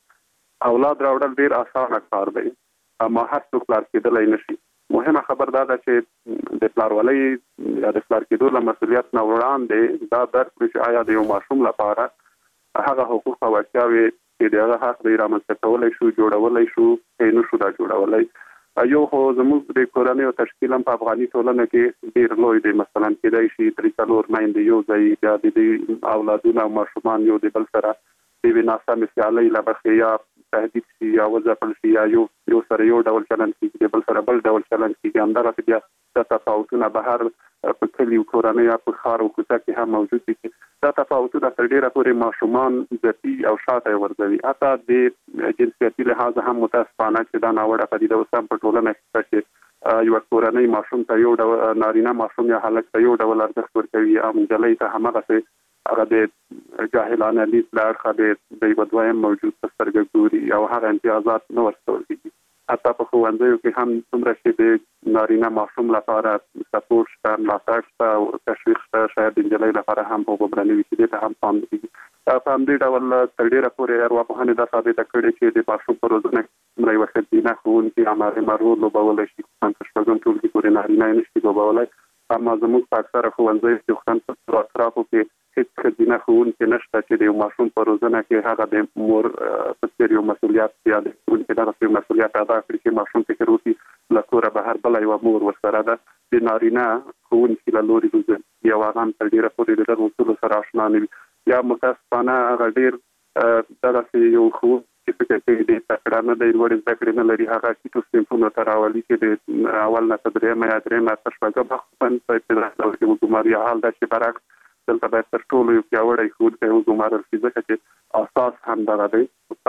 چې اولاد راوړل ډېر اسانه کار دی، اما هر څوک پلار کېدلی نشي. مهمه خبر دا ده چې د پلارولۍ یا د پلار کېدو له مسؤلیت نه وړاندې دا درک کړو چې آیا د یو ماشوم لپاره هغه حقوق او اړتیاوې چې د هغه حق دی رامنځته کولی شو، جوړولی شو، که نه شو دا جوړولی. یو خو زموږ د کورنیو تشکیل هم په افغاني ټولنه کې ډېر لوی دی. مثلا کېدای شي درې څلور میندې یو ځای بیا د دې اولادونه او ماشومان یو د بل سره د یوې ناسمې سیالۍ له مخې یا تهدید شي یا وځپل شي یا یو یو سره یو ډول چلند کېږي، د بل سره بل ډول چلند کېږي. همدغسې بیا دا تفاوتونه بهر په کلي او کورنۍ یا په ښار او کوڅه کې هم موجود دي. دا تفاوتونه تر ډېره پورې ماشومان ځپي او شاته یې ورځوي. حتی د جنسیتي لحاظه هم متاسفانه چې دا ناوړه پدیده اوس هم په ټولنه کې چې یوه کورنۍ ماشوم ته یو ډول نارینه ماشوم یا هلک ته یو ډول ارزښت ورکوي او نجلۍ ته همغسې هغه د جاهلانه لید له اړخه د یوه دویم موجود په سترګه ګوري او هغه امتیازات نه ورکول کېږي. حتی په ښوونځیو کې هم څومره چې د نارینه ماشوم لپاره سپورټ شته، ملاتړ شته او تشویق شته، شاید د نجلۍ لپاره هم هغو برنوي چې دې ته هم پام کېږي. په همدې ډول تر ډېره پورې ارواپوهنې دا ثابته کړې چې د ماشوم په روزنه کې څومره یوه ښځینه ښوونکي یا معلمه رول لوبولی شي. خصوصا په شپږم ټولګي پورې نارینه یې نشي لوبولی، اما زموږ په اکثره ښوونځیو کې خصوصا په اطرافو کې هېڅ ښځینه ښوونکي نشته چې د یو ماشوم په روزنه کې هغه د مور په څېر یو مسؤلیت یا د ښوونکي دغسې یو مسؤلیت ادا کړي چې ماشوم فکر وکړي له کوره بهر بله یوه مور ورسره ده. د نارینه ښوونکي له لوري روزل یا هغه هم تر ډېره پورې د دغو اصولو سره اشنا نه وي. یا متاسفانه هغه ډېر دغسې یو ښوونکي چې فکر کوي ډېر تکړه نه دی، لوړې زده کړې نه لري، هغه ټیټو صنفونو ته راولي چې د اول نه تر درېیمه یا درېیمه تر شپږمه خصوصا په ابتدایي دور کې وګماري. حال دا چې برعکس دلته باید تر ټولو یو پیاوړی ښوونکی وګمارل شي، ځکه چې اساس هم دغه دی.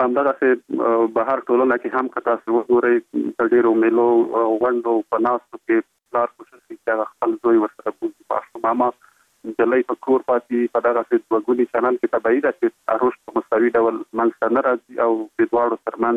همدغسې بهر ټولنه کې هم که تاسو وګورئ په ډېرو میلو غونډو په ناستو کې پلار کوشش کوي چې هغه خپل زوی ورسره بوځي ماشوم، اما نجلۍ په کور پاتې په دغسې دوه ګوني چلند کې طبیعي ده چې رشد په مساوي ډول منځته نه راځي او د دواړو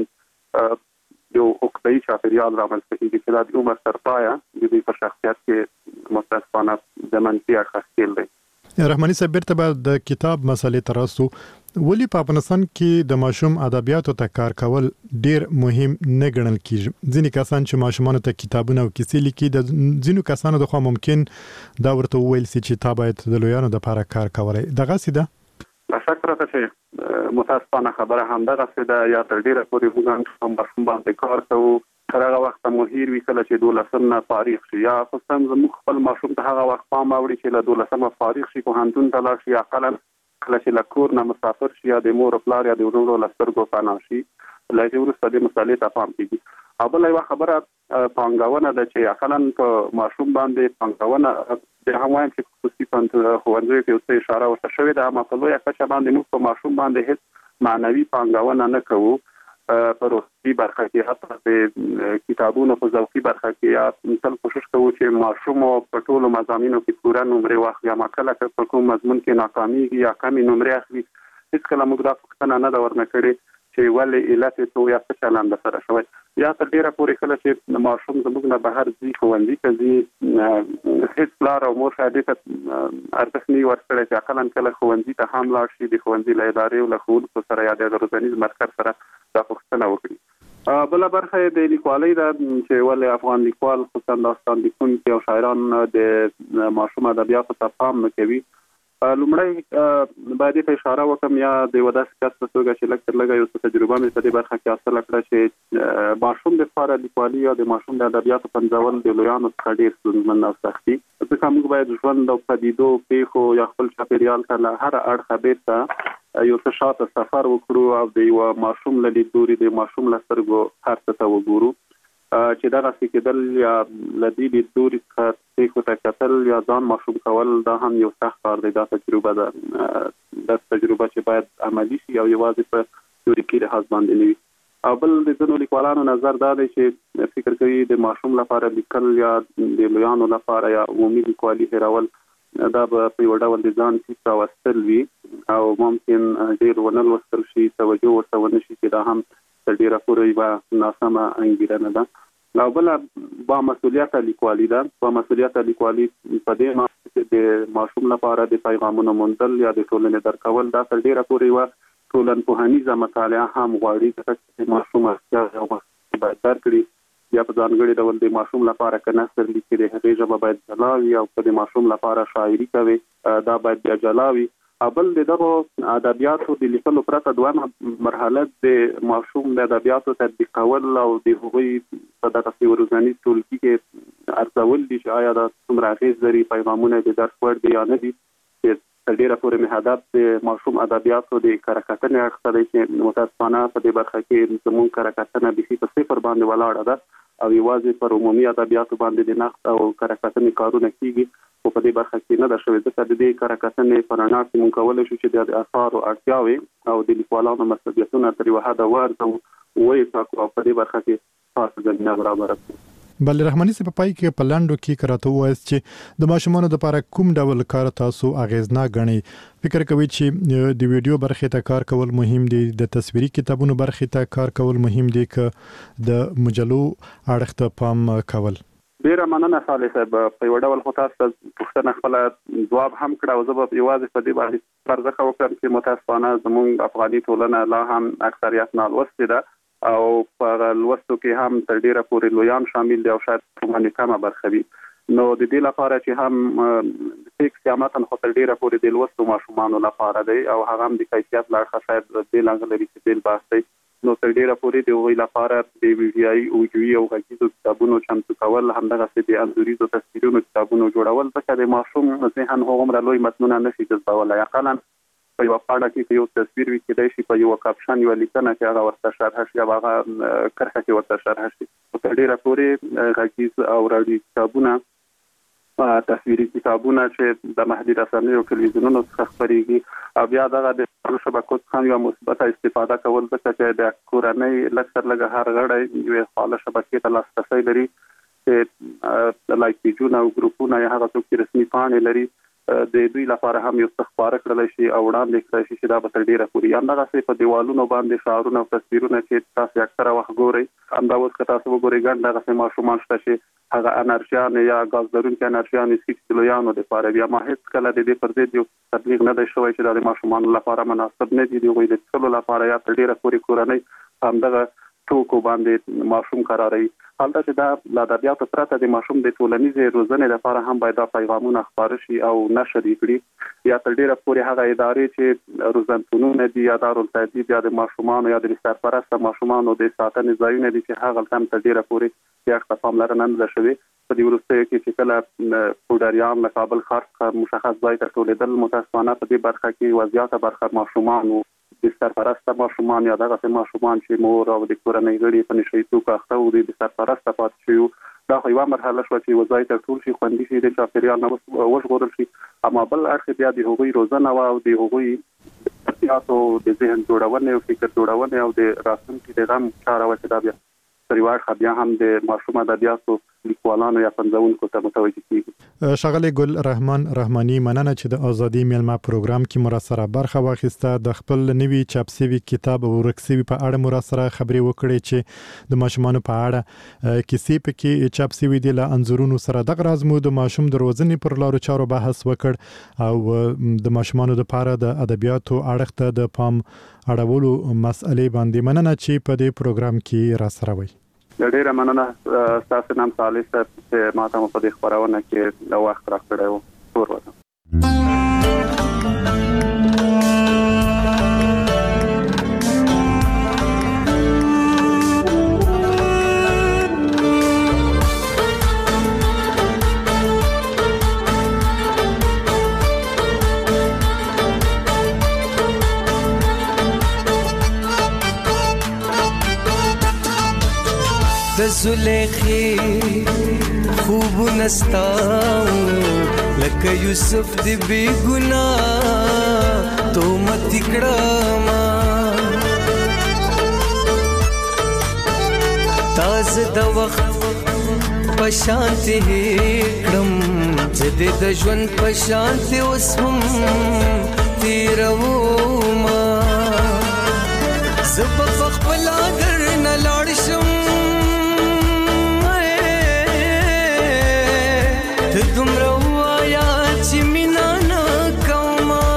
ترمنځ یو عقده‌یي چاپېریال رامنځته کېږي چې دا د عمر تر پایه د دوی په شخصیت کې متاسفانه د منفي اړخه ښکېل دی. رحماني صاحب بیرته به د کتاب مسلې ته راسو. ولې په افغانستان کې د ماشوم ادبیاتو ته کار کول ډیر مهم نه ګڼل کیږي؟ ځینې کسان چې ماشومانو ته کتابونه او کیسې لیکي، د ځینو کسانو د خوا ممکن دا ورته وویل سي چې تا باید د لویانو دپاره کار کولی. دغسې ده؟ شک راته چې متاسفانه خبره همدغسې ده. یا تر ډېره پورې موږ هم ماشوم باندې کار کوو تر هغه وخته مو هیر وي کله چې دولسم نه فارغ شي، یا خصوصا زموږ خپل ماشوم ته هغه وخت پام اوړي چې له دولسمه فارغ شي، پوهنتون ته لاړ شي، اقلا کله چې له کور نه مسافر شي یا د مور پلار یا د ورونو له سترګو پناه شي، له دې وروسته دې مسالې ته پام کېږي. او بله یوه خبره پانګونه ده چې اقلا په ماشوم باندې پانګونه د هم وایم چې خصوصي ښوونځیو کې اوس اشاره ورته شوې ده، اما په لویه کچه باندې موږ په ماشوم باندې هېڅ معنوي پانګونه نه کوو. په روحي برخه کې حتی د کتابونو په ذوقي برخه کې یا تل کوشش کوو چې ماشوم په ټولو مضامینو کې پوره نمرې واخلي، اما کله که په کوم مضمون کې ناکامیږي یا کمې نمرې اخلي هېڅکله موږ دا پوښتنه نه ده ورنه کړې چې ولې علت یې څه یا څه چلند سره شوی. یا تر ډېره پورې کله چې ماشوم زموږ نه بهر ځي، ښوونځي ته ځي، هېڅ پلار او مور شاید دې ته ارزښت نه وي ورکړی چې اقلا کله ښوونځي ته هم لاړ شي، د ښوونځي له ادارې او له ښوونکو سره یا د روزنیز مرکز سره دا پوښتنه وکړي. بله برخه یې د لیکوالۍ ده چې ولې افغان لیکوال خصوصا داستان لیکونکي او شاعران د ماشوم ادبیاتو ته پام نه کوي. لومړی باید ته اشاره وکړم یا د یوه داسې کس په توګه چې لږ تر لږه یو څه تجربه مې په دې برخه کې حاصله کړه چې ماشوم دپاره لیکوالي یا د ماشوم د ادبیاتو پنځول د لویانو څخه ډېر ستونزمن او سخت دي، ځکه موږ باید ژوند او پدیدو پیښو یا خپل چاپېریال ته له هره اړخه بېرته یو څه شاته سفر وکړو او د یوه ماشوم له لیدلوري د ماشوم له سترګو هر څه ته وګورو چې دغسې کېدل یا له دې لیدلوري څخه پیښو ته کتل یا ځان ماشوم کول دا هم یو سخت کار دی. دا تجربه ده، دا تجربه چې باید عملي شي او یوازې په تیوریکي لحاظ باندې نه وي. او بل د ځینو لیکوالانو نظر دا دی چې فکر کوي د ماشوم لپاره لیکل یا د لویانو لپاره یا عمومي لیکوالي هیرول دا به په یو ډول د ځان سیسه راوستل وي او ممکن ډېر ونه لوستل شي، توجه ورته ونه شي چې دا هم تر ډېره پورې یوه ناسمه انګیرنه ده. او بله با مسؤلیته لیکوالي ده. با مسؤلیته لیکوالي په دې معنی چې د ماشوم لپاره د پیغامونو موندل یا د ټولنې درکول دا تر ډېره پورې یوه ټولنپوهنیزه مطالعه هم غواړي، ځکه چې ماشوم اړتیا باید درک کړي یا په ځانګړي ډول د ماشوم لپاره که نثر لیکي د هغې ژبه باید جلا وي، او که د ماشوم لپاره شاعري کوي دا باید بیا جلا وي. بل د دغه ادبیاتو د لیکلو پرته دویمه مرحله د ماشوم د ادبیاتو تطبیق کول او د هغوی په دغسې ورځني ټولګي کې ارزول دي چې آیا دا څومره اغېز لري، پیغامونه د درس وړ دي یا نه دي. تر ډېره پورې مې هدف د ماشوم ادبیاتو د کره کتنې اړخ ته دی چې متاسفانه په دې برخه کې زموږ کره کتنه بیخي په صفر باندې ولاړه ده او یوازې پر عمومي ادبیاتو باندې د نقد او کره کتنې کارونه کېږي، خو په دې برخه کې نه ده شوې. ځکه د دې کره کتنې په رڼا کې موږ کولی شو چې د اثارو اړتیاوې او د لیکوالانو مسؤلیتونه تر یوه حده وارزو ویې او په دې برخه کې خاصه زمینه برابره کړو. بل رحماني صاحب په پای کې په لاندو کې کراته وایي چې د ماشومانو لپاره کوم ډول کار تاسو اغیزناک غنئ؟ فکر کوي چې د ویډیو برخې ته کار کول مهم دي، د تصویري کتابونو برخې ته کار کول مهم دي، که د مجلو اړخ ته پام کول؟ ډیره مننه صالح صاحب. په یو ډول خو تاسو پوښتنه خپل ځواب هم کړه او زه به یوازې په دې باندې پرځخه وکړم چې متاسفانه زموږ افغاني ټولنه لا هم اکثریت نالوستې ده او په لوستو کې هم تر ډیره پورې لویان شامل دي او شاید باندې کمه برخه وي. نو د دې لپاره چې هم ټیکس یا متن خو تر ډیره پورې د لوستو ماشومانو لپاره دی او هغه هم د کیفیت له اړخه شاید بېل انګ لري چې بېل بحث دی. نو تر ډیره پورې د هغوی لپاره د ویډیایي اوډیوي او غږیزو کتابونو چمتو کول، همدغسې د انځوریزو تصویرونو کتابونو جوړول، ځکه د ماشوم ذهن هغومره لوی متنونه نشي جذبولی. اقلا په یوه پاڼه کې که یو تصویر وي کېدای شي په یوه کاپشن یوه لیکنه کې هغه ورته شرحه شي او هغه کرښه کې ورته شرحه شي. خو تر ډېره پورې غږیز او راډیو کتابونه، تصویري کتابونه چې د محدود رسنیو او تلویزیونونو څخه خپرېږي او بیا دغه د شبکو څخه هم یوه مثبته استفاده کول، ځکه چې د کورنۍ لږ تر لږه هر غړی یوې فعاله شبکې ته لاسرسی لري چې لایک پیجونه او ګروپونه یا هغه څوک چې رسمي پاڼې لري د دوی لپاره هم یو څه خپاره کړلی شي او وړاندې کړی شي چې دا به تر ډېره پورې همدغسې په دیوالونو باندې شعارونه او تصویرونه چې تاسو اکثره وخت ګورئ، همدا اوس که تاسو وګورئ ګڼ دغسې ماشومان شته چې هغه انرژیانې یا ګاز لرونکي انرژیانې څښي چې د لویانو دپاره وي. اما هېڅکله د دې پر ضد یو تبلیغ نه دی شوی چې دا د ماشومانو لپاره مناسب نه دي، د هغوی د څښلو لپاره یا تر ډېره پورې کورنۍ همدغه ټوکو باندې ماشوم قراروي. حالته چې دا له ادبیاتو پرته د ماشوم د ټولنیزې روزنې لپاره هم باید دا پیغامونه خپاره شي او نشر یې کړي، یا تر ډېره پورې هغه ادارې چې روزنتونونه دي یا دارالتهذیب یا د ماشومانو یا د سرپرسته ماشومانو د ساتنې ځایونه دي چې هغه هم تر ډېره پورې بیا ورته پاملرنه نه ده شوې. په دې وروستیو کې چې کله پوډریان له کابل ښار څخه مشخص ځای ته ټولېدل، متاسفانه په دې برخه کې یوه زیاته برخه ماشومانو، د سرپرسته ماشومان یا دغسې ماشومان چې مور او د کورنۍ غړي په نشه یي توکو اخته وو، د سرپرسته پاتې شوي وو. دا خو یوه مرحله شوه چې یوه ځای ته ټول شي، خوندي شي، د چاپېریال نه وژغورل شي. اما بل اړخ بیا د هغوی روزنه وه او د هغوی احتیاطو د ذهن جوړونې او فکر جوړونې او د راتلونکي د غم چاره وه چې دا بیا تر یوه اړخه بیا هم د ماشوم ادبیاتو لیکوالانو یا پنځونکو ته متوجه کیږي. ښاغلی ګل رحمان رحماني، مننه چې د ازادي میلمه پروګرام کې مو راسره برخه واخیسته. د خپل نوي چاپ سوي کتاب ورک سوي په اړه مو راسره خبرې وکړې چې د ماشومانو په اړه کیسې پکې چاپ سوي دي له انځورونو سره. دغه راز مو د ماشوم د روزنې پر لارو چارو بحث وکړ او د ماشومانو لپاره د ادبیاتو اړخ ته د پام اړولو مسئلې باندې. مننه چې په دې پروګرام کې راسره وئ. ډېره مننه ستاسو نام صالح صاحب چې ما ته مو په دې خپرونه کې د وخت راکړی و. پور وطن. د زلیخی خوب نستاو لکه یوسف دی بی گناہ تو مت کړما زه د وخت په شانتي کړم زه د ژوند په شانتي اوس هم تیروما زه په خپل درنه لاړ شم ته دومره ووایه چې مینه نه کومه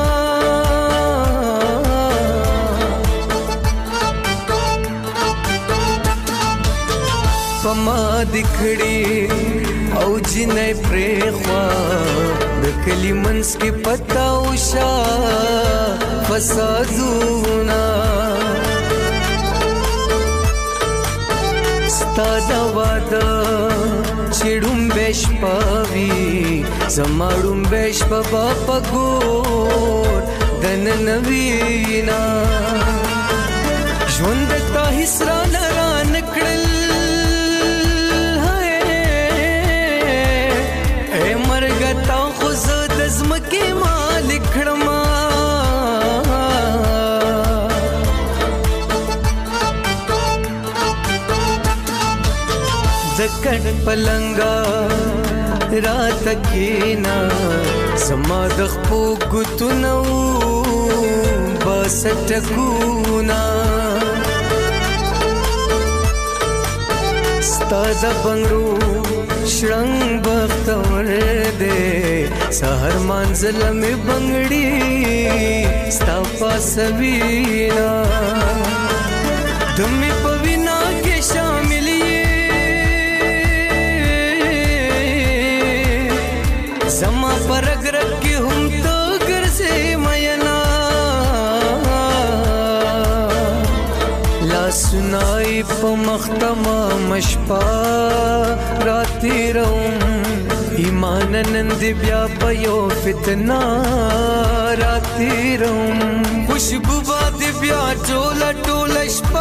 په ما دې کړي او جنې پرېخوا د کلي منځ کې پتا وشا فسادونه ستا د واده چې ډومبې شپه وي زما ډومبې شپه به په ګور دننه وینا ژوند تا هېڅ رانه رانکړل تا خو زه د ځمکې مالک کړم د کټ پلنګا راته کېنا زما د خپو ګوتونه بس ټکونا ستا د بنګړو شړنګ بختور دے سحر منزل میں بنگڑی ستا پاسوینا دمی پوینا کے شاملیے زما پر اگرک کی ہم تو گر سے مینا لا سنائی پا مختما مشپا راتی روم ایمان نند بیا بیو فتنا راتی روم خوشبو باد بیا ٹولا ٹولا شپا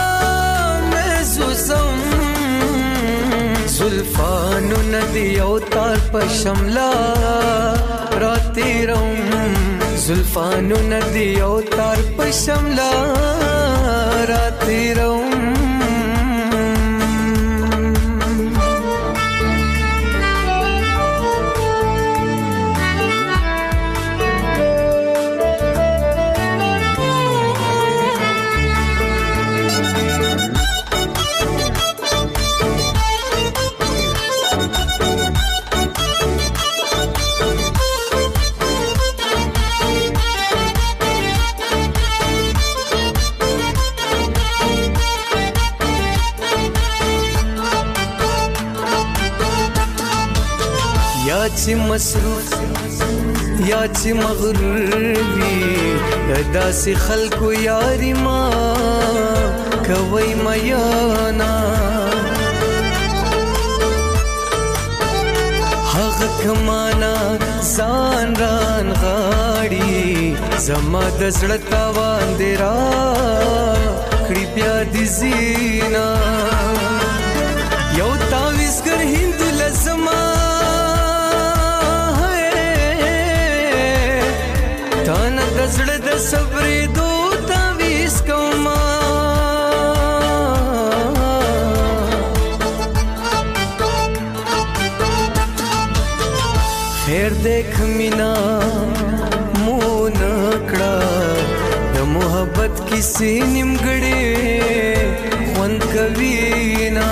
محسوسم زلفانو ندی اوتار پا شملا راتی روم زلفانو ندی اوتار پا شملا راتی روم یا چې مصروف یا چې مغرور وي داسې خلکو یاري ما کوي میانا هغه کمانا ځان ران غاړي زما د زړه تاوان دې را کړي بیا دې زینا یو تاویزګر هند لزما تانا د زړه د صبرې دو تاویز کوما خیر دیکھ مینا مون کړه د محبت کیسې نیمګړې خوند کوي نا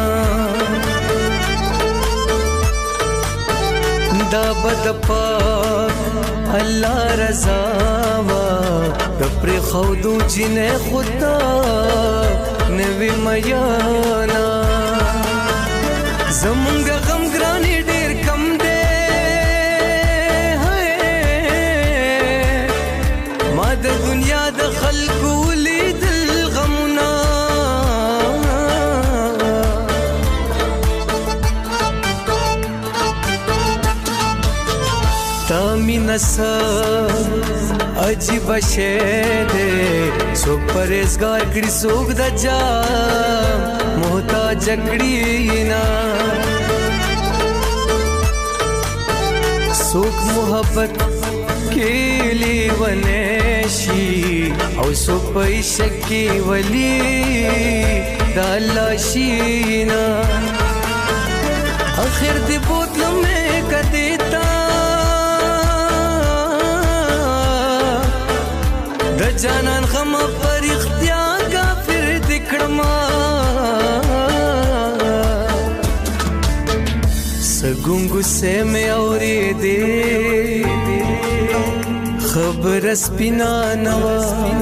دا بد پاک الله رضا وا د پر خودو جنې خدا نوې میانا زمونږ غم ګرانې ډېر کم دی ما د دنیا د خلکو لیدل غمونه تا مینا سا عجیب شے دے سوک پریزگار کڑی سوک دا جا محتاج کڑی نا سوک محبت کیلی ونیشی او سوک پیشکی ولی دلاشینا اخر دی بوتل میں کدیتا د جانان غم پر اختیار غافر دکړما سګونګو سے مې اورې دې خبر سپینا نوا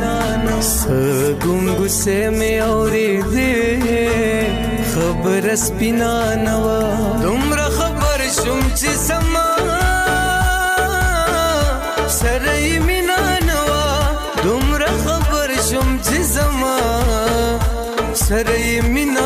سګونګو سے مې اورې دې خبر سپینا نوا دومره خبر شوم چې سما سره مینا نوا دومره خبر شوم چې سما سره مینا